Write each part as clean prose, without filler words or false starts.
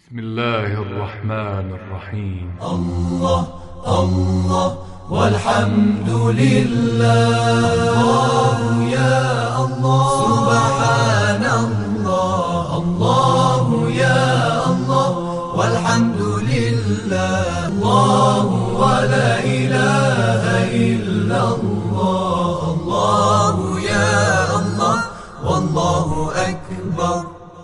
بسم الله الرحمن الرحيم. الله الله والحمد لله. الله يا الله سبحان الله. الله يا الله والحمد لله. الله ولا إله إلا الله. الله يا الله والله أكبر.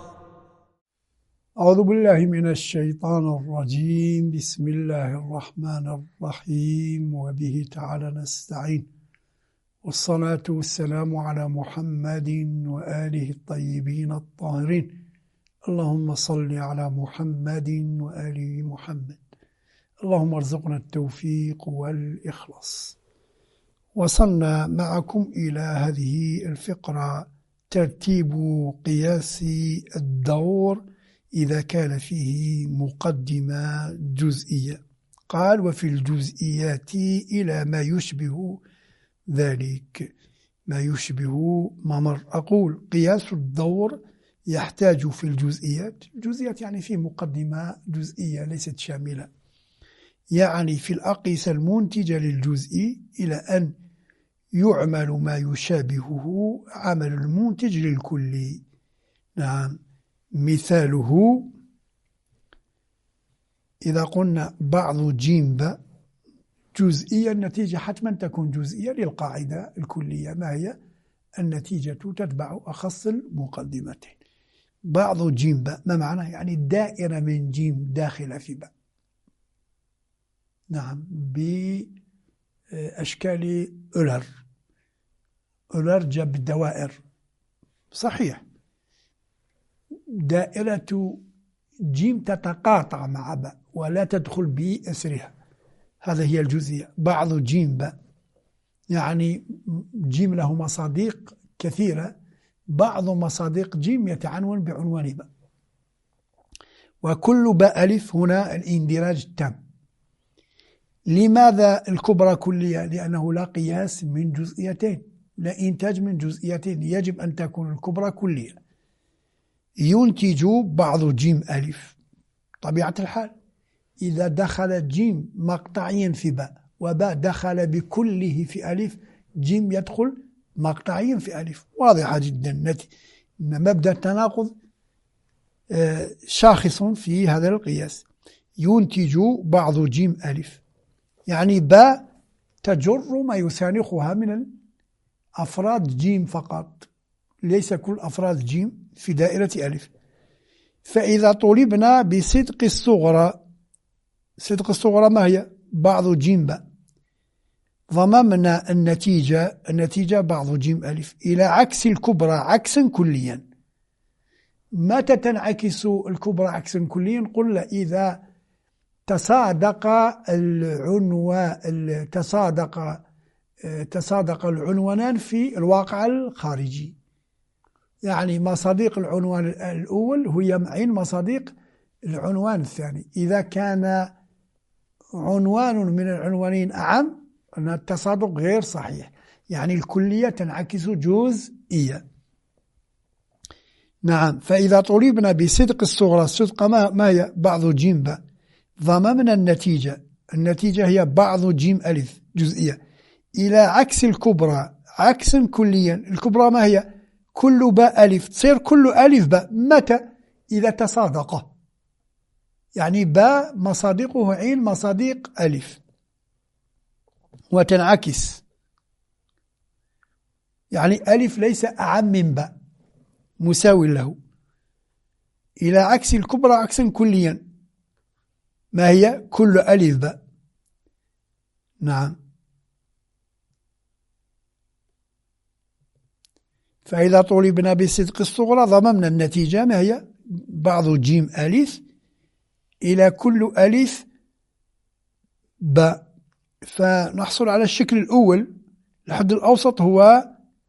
أعوذ بالله من الشيطان الرجيم. بسم الله الرحمن الرحيم وبه تعالى نستعين، والصلاة والسلام على محمد وآله الطيبين الطاهرين. اللهم صل على محمد وآل محمد. اللهم ارزقنا التوفيق والإخلاص. وصلنا معكم إلى هذه الفقرة: ترتيب قياس الدور إذا كان فيه مقدمة جزئية. قال: وفي الجزئيات إلى ما يشبه ذلك، ما يشبه ممر. أقول: قياس الدور يحتاج في الجزئيات يعني في مقدمة جزئية ليست شاملة، يعني في الأقيسة المنتجة للجزئي، إلى أن يعمل ما يشابهه عمل المنتج للكلي. نعم، مثاله إذا قلنا بعض جيم باء جزئية، النتيجة حتما تكون جزئية للقاعدة الكلية. ما هي؟ النتيجة تتبع أخص المقدمتين. بعض جيم باء ما معناه؟ يعني دائرة من جيم داخلة في باء. نعم، بأشكال أولر جاب الدوائر، صحيح. دائرة جيم تتقاطع مع باء ولا تدخل بأسرها، هذا هي الجزئية. بعض جيم باء يعني جيم له مصادق كثيرة، بعض مصادق جيم يتعنون بعنوان باء. وكل باء ألف هنا الاندراج التام. لماذا الكبرى كلية؟ لأنه لا قياس من جزئيتين، لا إنتاج من جزئيتين، يجب أن تكون الكبرى كلية. ينتج بعض جيم ألف طبيعة الحال إذا دخل جيم مقطعيا في باء، وباء دخل بكله في ألف، جيم يدخل مقطعيا في ألف. واضحة جدا. مبدأ التناقض شاخص في هذا القياس. ينتج بعض جيم ألف يعني باء تجر ما يسانخها من أفراد جيم فقط، ليس كل أفراد جيم في دائرة ألف. فإذا طلبنا بصدق الصغرى، صدق الصغرى ما هي؟ بعض جيم باء، ضممنا النتيجة بعض جيم ألف إلى عكس الكبرى عكسا كليا. متى تنعكس الكبرى عكسا كليا؟ قلنا إذا تصادق العنوانان في الواقع الخارجي. يعني مصادق العنوان الأول هي عين مصادق العنوان الثاني. إذا كان عنوان من العنوانين أعم، أن التصادق غير صحيح، يعني الكلية تنعكس جزئية. نعم، فإذا طلبنا بصدق الصغرى، الصدق ما هي؟ بعض جيم باء، ضممنا النتيجة هي بعض جيم ألف جزئية إلى عكس الكبرى عكسا كليا. الكبرى ما هي؟ كل باء ألف، تصير كل ألف باء. متى؟ إذا تصادق، يعني باء مصادقه عين مصادق ألف وتنعكس، يعني ألف ليس أعم من باء، مساوي له. إلى عكس الكبرى عكسا كليا، ما هي؟ كل ألف باء. نعم، فإذا طلبنا بصدق الصغرى ضممنا النتيجة ما هي؟ بعض جيم ألف إلى كل ألف باء. فنحصل على الشكل الأول. الحد الأوسط هو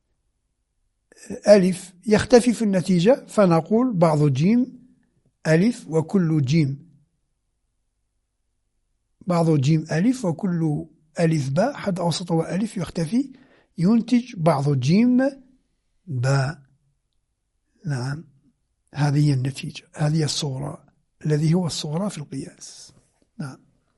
ألف، يختفي في النتيجة، فنقول بعض جيم ألف وكل جيم، بعض جيم ألف وكل ألف باء، حد أوسط هو ألف يختفي، ينتج بعض جيم باء. نعم، هذه النتيجة، هذه الصورة الذي هو الصغرى في القياس. نعم.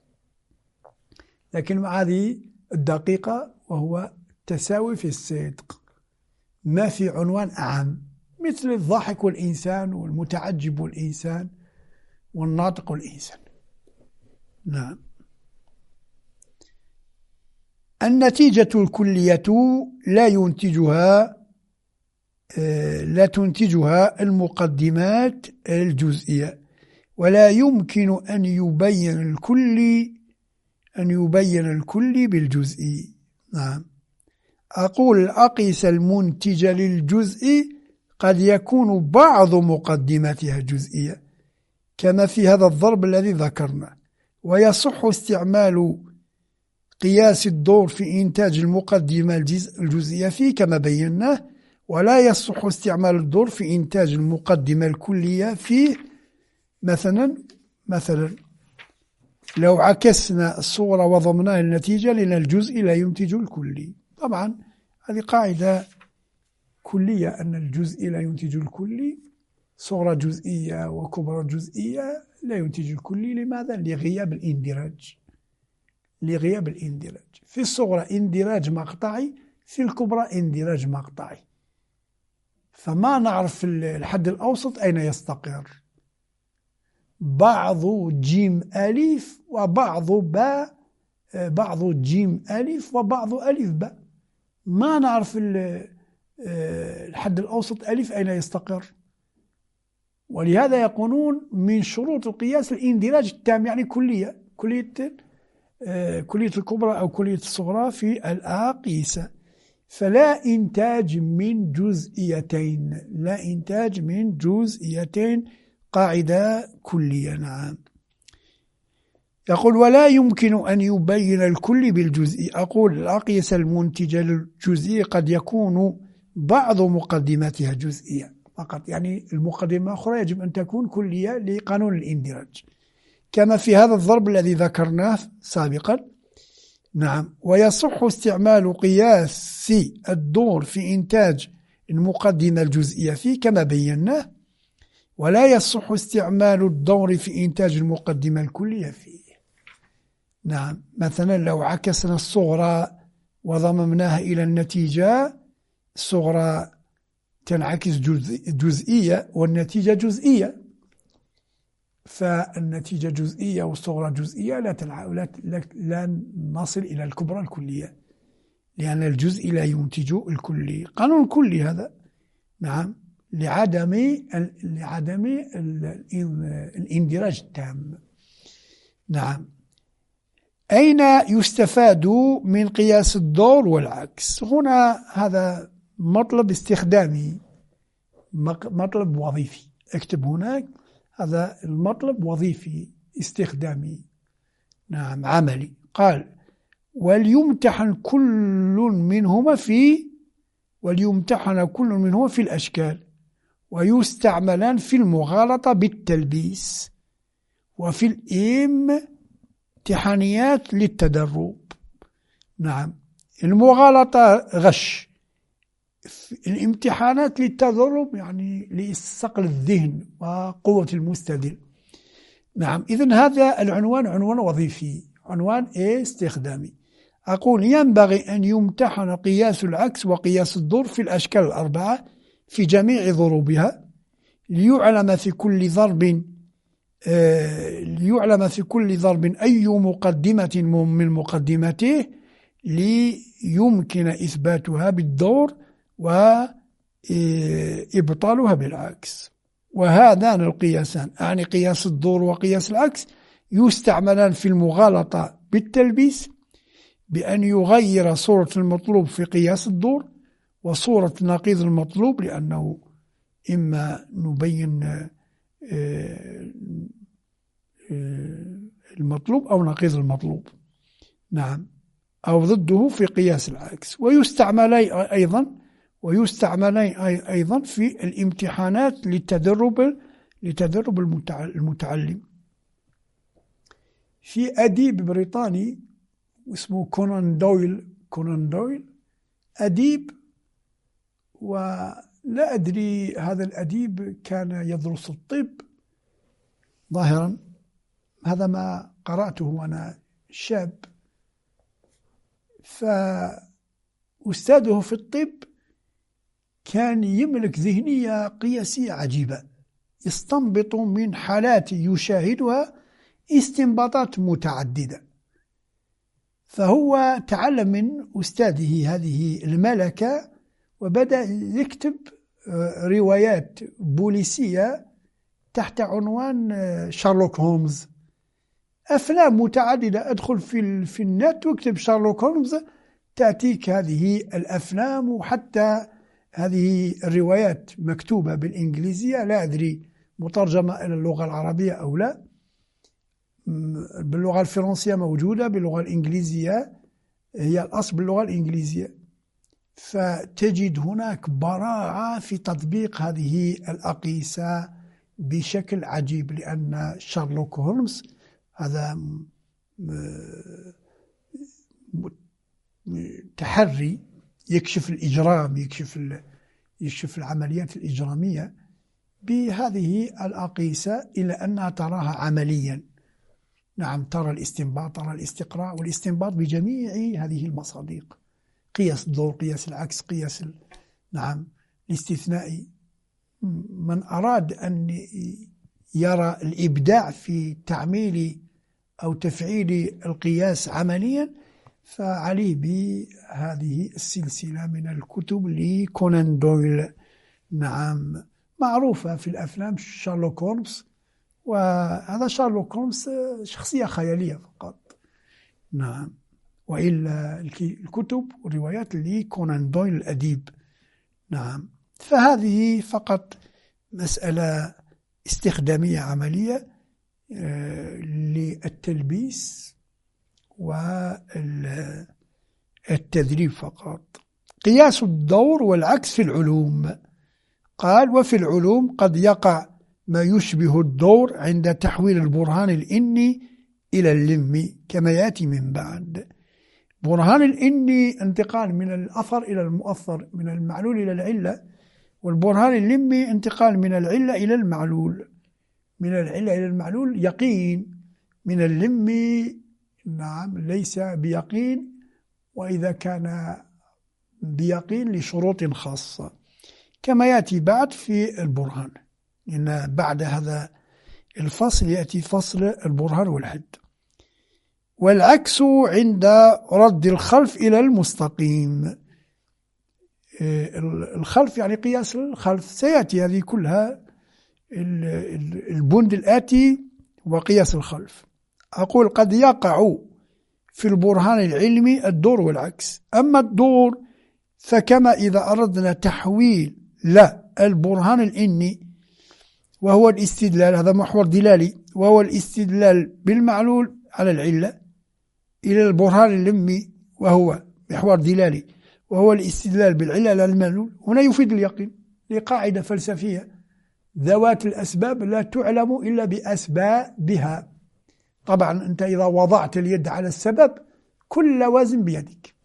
لكن مع هذه الدقيقة، وهو التساوي في الصدق، ما في عنوان أعم، مثل الضاحك والإنسان والمتعجب والإنسان والناطق والإنسان. نعم. النتيجة الكلية لا تنتجها المقدمات الجزئية، ولا يمكن أن يبين الكل بالجزء. نعم. أقول أقيس المنتج للجزء قد يكون بعض مقدماتها جزئية، كما في هذا الضرب الذي ذكرنا، ويصح استعمال قياس الدور في إنتاج المقدمة الجزئية فيه كما بيناه، ولا يصح استعمال الدور في إنتاج المقدمة الكلية فيه. مثلا لو عكسنا الصورة وضمناه النتيجة، لأن الجزء لا ينتج الكلي. طبعا هذه قاعدة كلية، أن الجزء لا ينتج الكلي. صورة جزئية وكبرى جزئية لا ينتج الكلي. لماذا؟ لغياب الاندراج. في الصغرى اندراج مقطعي، في الكبرى اندراج مقطعي، فما نعرف الحد الأوسط أين يستقر. بعض جيم ألف وبعض باء، بعض جيم ألف وبعض ألف باء، ما نعرف الحد الأوسط ألف أين يستقر. ولهذا يقولون من شروط القياس الاندراج التام، يعني كلية الكبرى أو كلية الصغرى في الأقيسة. فلا إنتاج من جزئيتين، قاعدة كلية. نعم. يقول ولا يمكن أن يبين الكل بالجزء. أقول الأقيسة المنتجة للجزئي قد يكون بعض مقدماتها جزئية فقط، يعني المقدمة الأخرى يجب أن تكون كلية لقانون الاندراج، كما في هذا الضرب الذي ذكرناه سابقا. نعم. ويصح استعمال قياس الدور في إنتاج المقدمة الجزئية فيه كما بيناه، ولا يصح استعمال الدور في إنتاج المقدمة الكلية فيه. نعم. مثلا لو عكسنا الصغرى وضممناها إلى النتيجة، الصغرى تنعكس جزئية والنتيجة جزئية، فالنتيجة جزئية والصغرى جزئية لا نصل إلى الكبرى الكلية، لأن الجزء لا ينتج الكلي. قانون كلي هذا. نعم. لعدم الاندراج التام. نعم. أين يستفاد من قياس الدور والعكس؟ هنا هذا مطلب استخدامي، مطلب وظيفي. اكتب هناك هذا المطلب وظيفي استخدامي. نعم. عملي. قال وليمتحن كل منهما في الأشكال، ويستعملان في المغالطة بالتلبيس، وفي الامتحانيات للتدرب. نعم. المغالطة غش، الامتحانات للتدرب يعني لصقل الذهن وقوة المستدل. نعم. إذن هذا العنوان عنوان وظيفي، عنوان استخدامي. أقول ينبغي أن يمتحن قياس العكس وقياس الدور في الأشكال الأربعة في جميع ضروبها، ليعلم في كل ضرب أي مقدمة من مقدماته ليمكن إثباتها بالدور وإبطالها بالعكس. وهذان القياسان، يعني قياس الدور وقياس العكس، يستعملان في المغالطة بالتلبيس بأن يغير صورة المطلوب في قياس الدور وصورة نقيض المطلوب، لأنه إما نبين المطلوب أو نقيض المطلوب. نعم. أو ضده في قياس العكس. ويستعملين أيضا في الامتحانات لتدرب المتعلم. في أديب بريطاني اسمه كونان دويل، أديب، ولا أدري هذا الأديب كان يدرس الطب ظاهرا، هذا ما قرأته وأنا شاب. فأستاذه في الطب كان يملك ذهنية قياسية عجيبة، يستنبط من حالات يشاهدها استنباطات متعددة. فهو تعلم من أستاذه هذه الملكة وبدأ يكتب روايات بوليسية تحت عنوان شارلوك هولمز، أفلام متعددة. أدخل في النت واكتب شارلوك هولمز تأتيك هذه الأفلام، وحتى هذه الروايات مكتوبة بالإنجليزية، لا أدري مترجمة إلى اللغة العربية أو لا. باللغة الفرنسية موجودة، باللغة الإنجليزية هي الأصل باللغة الإنجليزية. فتجد هناك براعة في تطبيق هذه الأقيسة بشكل عجيب، لأن شارلوك هولمز هذا تحري يكشف الإجرام، يكشف العمليات الإجرامية بهذه الأقيسة، إلى أنها تراها عمليا. نعم، ترى الاستنباط، ترى الاستقراء والاستنباط بجميع هذه المصادق، قياس الدور، قياس العكس، قياس نعم الاستثنائي. من أراد أن يرى الإبداع في تعميل أو تفعيل القياس عمليا فعليه بهذه السلسلة من الكتب لكونان دويل. نعم، معروفة في الأفلام شارلوك هولمز، وهذا شارلوك هولمز شخصية خيالية فقط. نعم، وإلا الكتب والروايات لكونان دويل الأديب. نعم، فهذه فقط مسألة استخدامية عملية للتلبيس والتدريب فقط. قياس الدور والعكس في العلوم. قال: وفي العلوم قد يقع ما يشبه الدور عند تحويل البرهان الإني إلى اللمي كما يأتي من بعد. برهان الإني انتقال من الأثر إلى المؤثر، من المعلول إلى العلة، والبرهان اللمي انتقال من العلة إلى المعلول، من العلة إلى المعلول يقين، من اللمي نعم ليس بيقين، وإذا كان بيقين لشروط خاصة كما يأتي بعد في البرهان، لأن بعد هذا الفصل يأتي فصل البرهان والحد. والعكس عند رد الخلف إلى المستقيم. الخلف يعني قياس الخلف، سيأتي هذه كلها البند الآتي وقياس الخلف. أقول: قد يقع في البرهان العلمي الدور والعكس. أما الدور فكما إذا أردنا تحويل البرهان الإني وهو الاستدلال، هذا محور دلالي، وهو الاستدلال بالمعلول على العلة، إلى البرهان اللمي وهو محور دلالي وهو الاستدلال بالعلة على المعلول، هنا يفيد اليقين لقاعدة فلسفية: ذوات الأسباب لا تعلم إلا بأسبابها. طبعا أنت إذا وضعت اليد على السبب كل لوازم بيدك.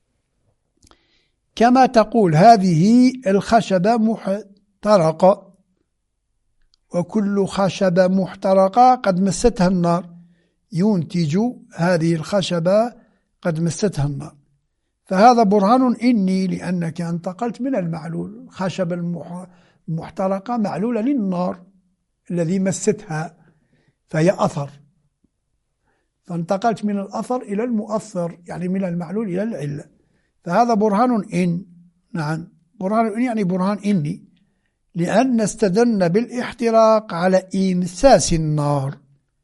كما تقول: هذه الخشبة محترقة، وكل خشبة محترقة قد مستها النار، ينتج هذه الخشبة قد مستها النار. فهذا برهان إني، لأنك انتقلت من المعلول، خشبة المحترقة معلولة للنار الذي مستها فهي أثر، فانتقلت من الأثر إلى المؤثر، يعني من المعلول إلى العلة، فهذا برهان إن. نعم، برهان إن يعني برهان إني، لأن استدلنا بالاحتراق على إمساس النار،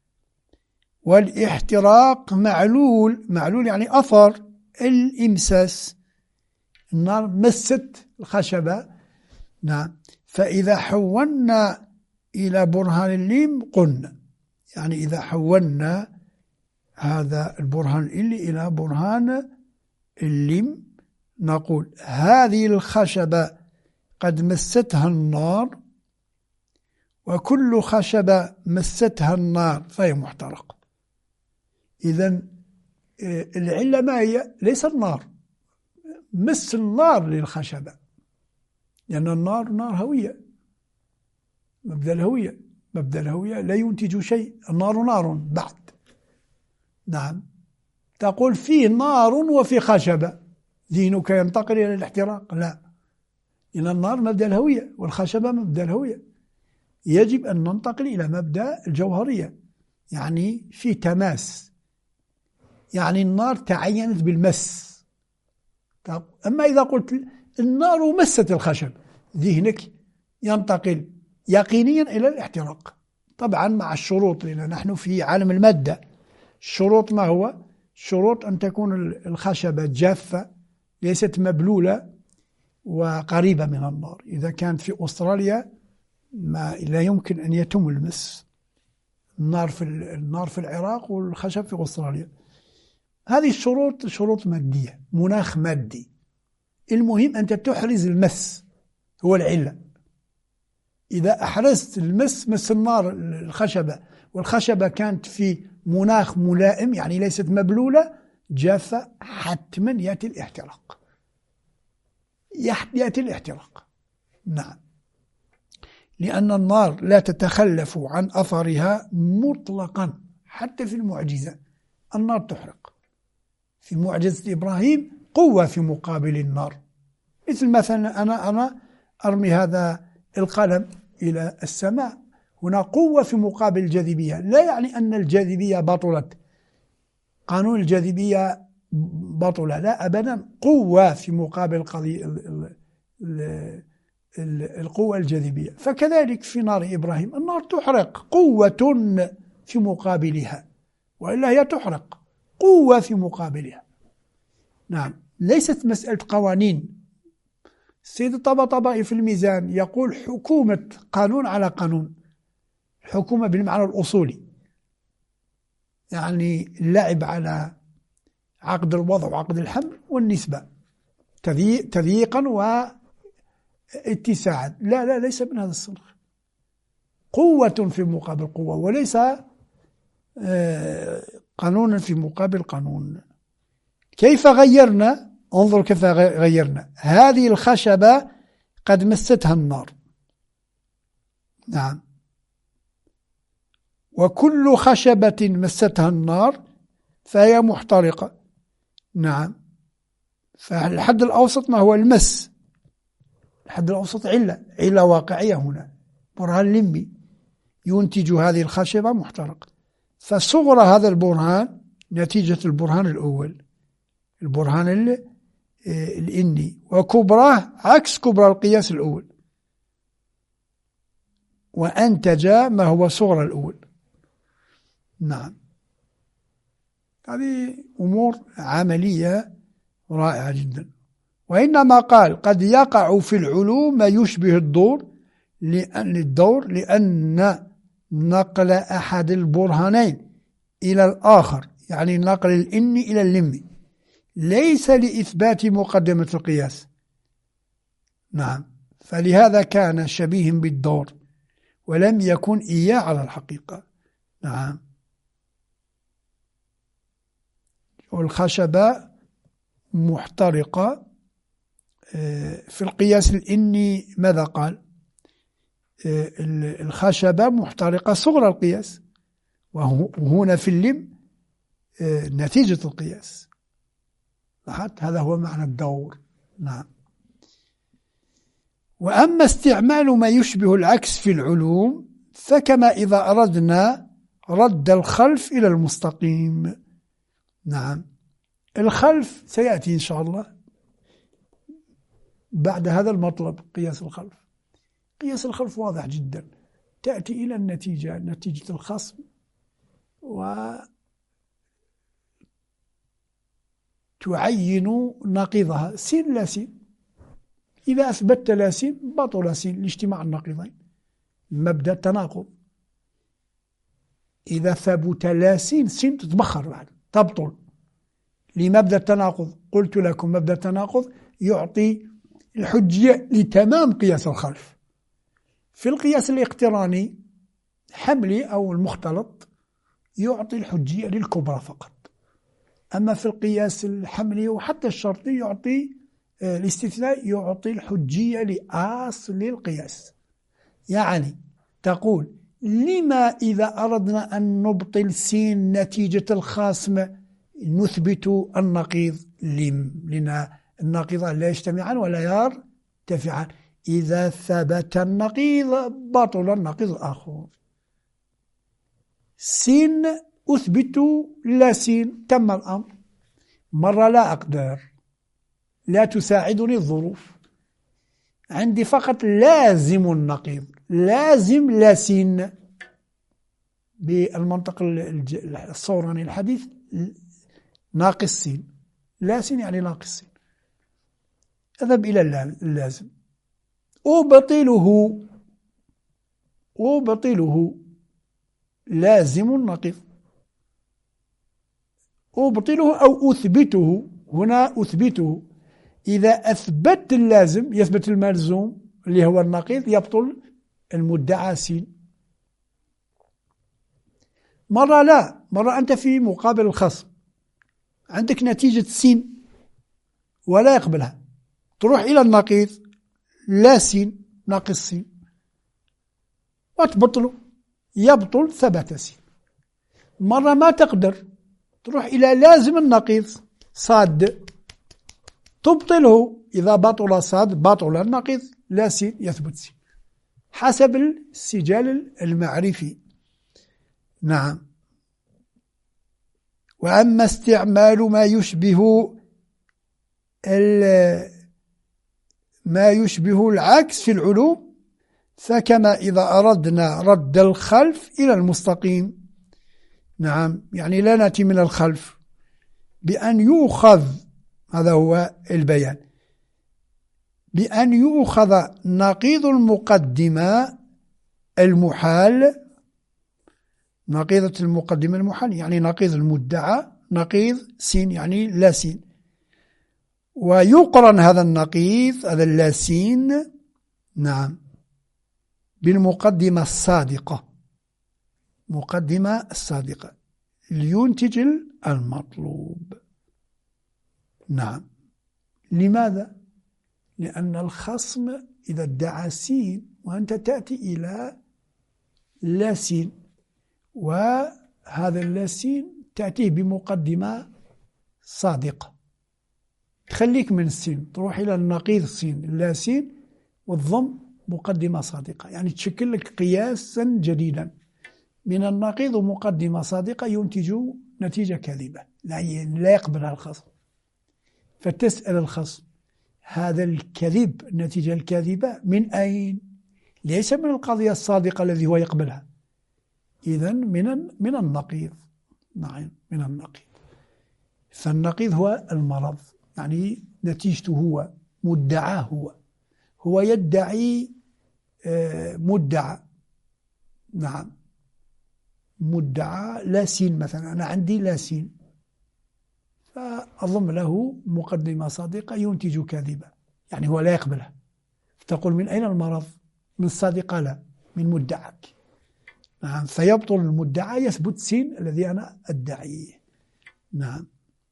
والاحتراق معلول يعني أثر الإمساس، النار مست الخشبة. نعم، فإذا حولنا إلى برهان اللم قلنا، يعني إذا حولنا هذا البرهان إلى برهان اللم نقول: هذه الخشبة قد مستها النار، وكل خشبة مستها النار فهي محترقة. إذن العلة ما هي؟ ليس النار، مس النار للخشبة، لأن النار نار هوية، مبدأ الهوية، مبدأ الهوية لا ينتج شيء، النار نار بعد. نعم، تقول فيه نار وفي خشبة، ذهنك ينتقل إلى الاحتراق؟ لا، إن النار مبدأ الهوية والخشبة مبدأ الهوية. يجب أن ننتقل إلى مبدأ الجوهرية، يعني في تماس، يعني النار تعينت بالمس. أما إذا قلت النار مست الخشب، ذهنك ينتقل يقينيا إلى الاحتراق، طبعا مع الشروط، لأن نحن في عالم المادة. الشروط ما هو؟ الشروط أن تكون الخشبة جافة ليست مبلولة وقريبة من النار. إذا كانت في أستراليا لا يمكن أن يتم المس، النار في العراق والخشب في أستراليا. هذه الشروط شروط مادية، مناخ مادي. المهم أنت تحرز المس، هو العلة. إذا أحرزت المس، مس النار الخشبة، والخشبة كانت في مناخ ملائم يعني ليست مبلولة جافة، حتما يأتي الاحتراق، يأتي الاحتراق. نعم، لأن النار لا تتخلف عن أثرها مطلقا. حتى في المعجزة النار تحرق. في معجزة إبراهيم قوة في مقابل النار، مثل مثلا أنا أرمي هذا القلم إلى السماء، هنا قوة في مقابل الجاذبية. لا يعني أن الجاذبية بطلت، قانون الجاذبية بطلة، لا أبدا، قوة في مقابل القوة الجاذبية. فكذلك في نار إبراهيم النار تحرق، قوة في مقابلها، وإلا هي تحرق، قوة في مقابلها. نعم، ليست مسألة قوانين. السيد الطباطبائي في الميزان يقول حكومة قانون على قانون، الحكومة بالمعنى الأصولي، يعني اللعب على عقد الوضع وعقد الحمل والنسبة تضييقا واتساعا. لا، ليس من هذا الصنف، قوة في مقابل قوة، وليس قانونا في مقابل قانون. كيف غيرنا؟ انظر كيف غيرنا. هذه الخشبة قد مستها النار، نعم، وكل خشبة مستها النار فهي محترقة. نعم، فالحد الأوسط ما هو المس، الحد الأوسط علة واقعية هنا، برهان لمي ينتج هذه الخشبة محترقة. فصغر هذا البرهان نتيجة البرهان الأول، البرهان الإني، وكبراه عكس كبرى القياس الأول، وأنتج ما هو صغر الأول. نعم، هذه أمور عملية رائعة جدا. وإنما قال قد يقع في العلوم ما يشبه الدور، لأن نقل أحد البرهانين إلى الآخر، يعني نقل الإني إلى اللمي، ليس لإثبات مقدمة القياس. نعم، فلهذا كان شبيه بالدور ولم يكن إياه على الحقيقة. نعم، والخشبة محترقة. في القياس الإني ماذا قال؟ الخشبة محترقة صغر القياس، وهنا في اللم نتيجة القياس. هذا هو معنى الدور. نعم. وأما استعمال ما يشبه العكس في العلوم فكما إذا أردنا رد الخلف إلى المستقيم. نعم، الخلف سيأتي إن شاء الله بعد هذا المطلب. قياس الخلف، قياس الخلف واضح جدا، تأتي إلى النتيجة، نتيجة الخصم، وتعين نقيضها سين لا سين. إذا أثبتت لا سين بطل سين لاجتماع النقيضين، مبدأ التناقض. إذا ثبت لا سين، سين تتبخر بعد تبطل لمبدأ التناقض. قلت لكم مبدأ التناقض يعطي الحجية لتمام قياس الخلف. في القياس الاقتراني حملي أو المختلط يعطي الحجية للكبرى فقط. أما في القياس الحملي وحتى الشرطي يعطي الاستثناء، يعطي الحجية لأصل القياس. يعني تقول لما إذا أردنا أن نبطل سين نتيجة الخاصم نثبت النقيض؟ لأن النقيضان لا يجتمعان ولا يرتفعان. إذا ثبت النقيض بطل النقيض الآخر. سين أثبت لا سين، تم الأمر. مرة لا أقدر، لا تساعدني الظروف، عندي فقط لازم النقيض، لازم لا سين. بالمنطق الصوراني الحديث ناقص سين، لا سين يعني ناقص سين. أذهب إلى اللازم، أبطله لازم النقيض، أبطله أو أثبته. هنا أثبته. إذا أثبت اللازم يثبت الملزوم اللي هو النقيض، يبطل المدعى سين. مرة لا، مرة أنت في مقابل الخصم عندك نتيجة سين ولا يقبلها، تروح إلى النقيض لا سين ناقص سين وتبطله، يبطل ثبت سين. مرة ما تقدر، تروح إلى لازم النقيض صاد تبطله. إذا بطل صاد بطل النقيض لا سين يثبت سين، حسب السجال المعرفي. نعم. وأما استعمال ما يشبه العكس في العلوم فكما إذا أردنا رد الخلف إلى المستقيم. نعم، يعني لا نأتي من الخلف بأن يؤخذ، هذا هو البيان، بأن يؤخذ نقيض المقدمة المحال، نقيضة المقدمة المحال يعني نقيض المدعى، نقيض سين يعني لا سين، ويقرن هذا النقيض هذا اللا سين نعم بالمقدمة الصادقة، مقدمة الصادقة لينتج المطلوب. نعم. لماذا؟ لأن الخصم إذا ادعى سين وأنت تأتي إلى لا سين، وهذا اللا سين تأتيه بمقدمة صادقة، تخليك من السين تروح إلى النقيض سين لا سين والضم مقدمة صادقة، يعني تشكل لك قياسا جديدا من النقيض ومقدمة صادقة ينتج نتيجة كاذبة لا يقبلها الخصم. فتسأل الخصم هذا الكذب، النتيجة الكاذبة من أين؟ ليس من القضية الصادقة الذي هو يقبلها، إذن من النقيض. نعم، من النقيض. فالنقيض هو المرض، يعني نتيجته هو، مدعاه هو يدعي مدعى. نعم، مدعى لا سين مثلا، أنا عندي لا سين فأضم له مقدمة صادقة ينتج كاذبة، يعني هو لا يقبلها. تقول من أين المرض؟ من الصادقة لا، من مدعك. نعم، فيبطل المدعى يثبت سين الذي أنا أدعيه. نعم.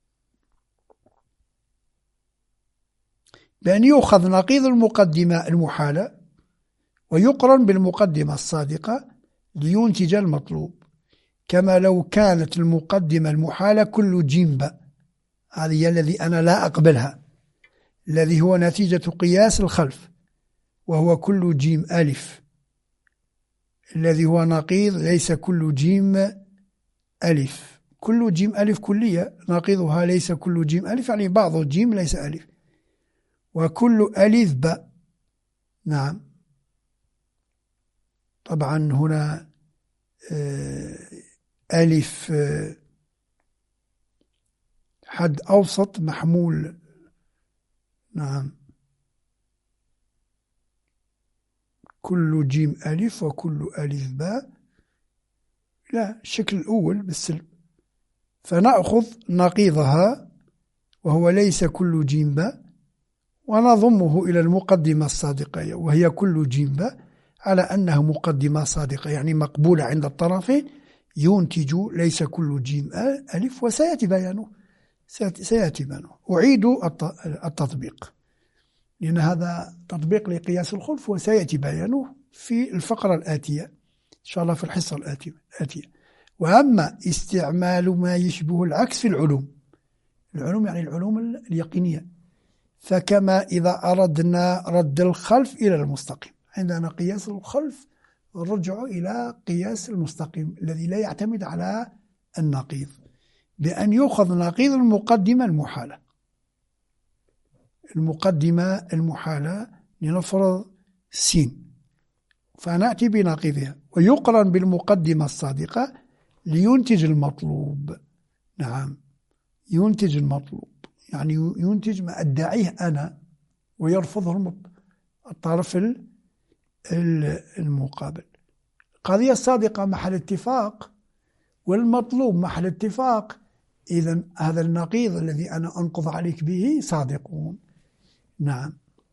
بأن يؤخذ نقيض المقدمة المحالة ويقرن بالمقدمة الصادقة لينتج المطلوب، كما لو كانت المقدمة المحالة كل جيم، هذه هي الذي أنا لا أقبلها، الذي هو نتيجة قياس الخلف، وهو كل جيم ألف، الذي هو نقيض ليس كل جيم ألف. كل جيم ألف كلية، نقيضها ليس كل جيم ألف، يعني بعض الجيم ليس ألف. وكل ألف باء. نعم، طبعا هنا ألف حد أوسط محمول. نعم، كل جيم ألف وكل ألف باء، لا، الشكل الأول بالسلب، فنأخذ نقيضها وهو ليس كل جيم باء ونضمه إلى المقدمة الصادقة وهي كل جيم باء، على أنها مقدمة صادقة يعني مقبولة عند الطرفين، ينتج ليس كل جيم ألف. وسيأتي بيانه، أعيد التطبيق لأن هذا تطبيق لقياس الخلف وسيأتي بيانه في الفقرة الآتية إن شاء الله في الحصة الآتية. وأما استعمال ما يشبه العكس في العلوم يعني العلوم اليقينية، فكما إذا أردنا رد الخلف إلى المستقيم، عندنا قياس الخلف نرجع إلى قياس المستقيم الذي لا يعتمد على النقيض، بأن يأخذ نقيض المقدمة المحالة لنفرض س، فنأتي بنقيضها ويقرن بالمقدمة الصادقة لينتج المطلوب. نعم، ينتج المطلوب يعني ينتج ما أدعيه أنا ويرفضه الطرف المقابل. القضية الصادقة محل اتفاق والمطلوب محل اتفاق، إذن هذا النقيض الذي أنا أنقض عليك به صادقون. نعم،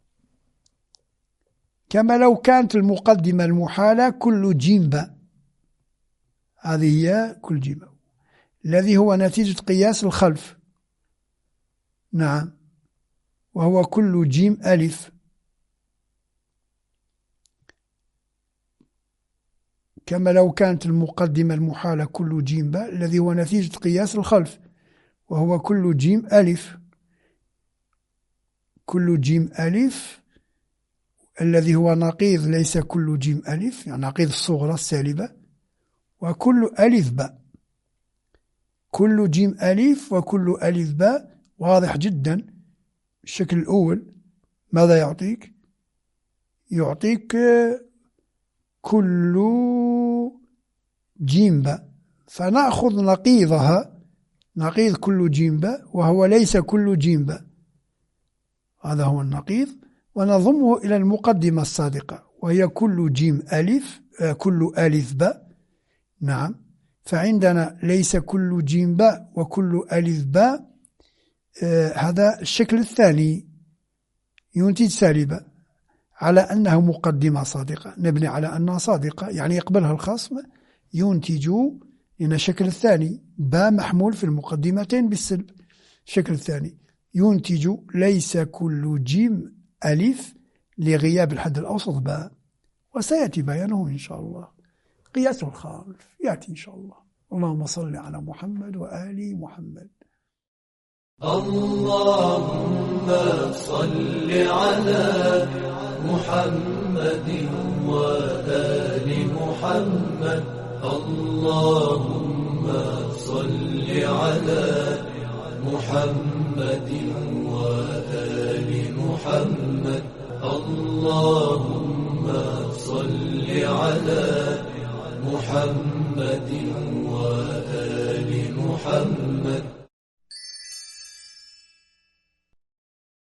كما لو كانت المقدمة المحالة كل جيم باء، هذه هي كل جيم باء الذي هو نتيجة قياس الخلف. نعم، وهو كل جيم ألف. كما لو كانت المقدمة المحالة كل جيم باء الذي هو نتيجة قياس الخلف، وهو كل جيم ألف. كل جيم ألف الذي هو نقيض ليس كل جيم ألف، يعني نقيض الصغرى السالبة، وكل ألف باء. كل جيم ألف وكل ألف باء واضح جدا. الشكل الأول ماذا يعطيك؟ يعطيك كل جيم باء، فنأخذ نقيضها، نقيض كل جيم باء وهو ليس كل جيم باء، هذا هو النقيض، ونضمه إلى المقدمة الصادقة وهي كل جيم ألف كل ألف باء. نعم، فعندنا ليس كل جيم باء وكل ألف باء، هذا الشكل الثاني ينتج سالبة على أنها مقدمة صادقة، نبني على أنها صادقة يعني يقبلها الخصم، ينتج لأن الشكل الثاني باء محمول في المقدمتين بالسلب. الشكل الثاني ينتج ليس كل جيم ألف لغياب الحد الأوسط باء، وسيأتي بيانه إن شاء الله. قياس الخلف يأتي إن شاء الله. اللهم صل على محمد وآل محمد. اللهم صل على محمد وآل محمد. اللهم صل على محمد وآل محمد. اللهم صل على محمد وآل محمد.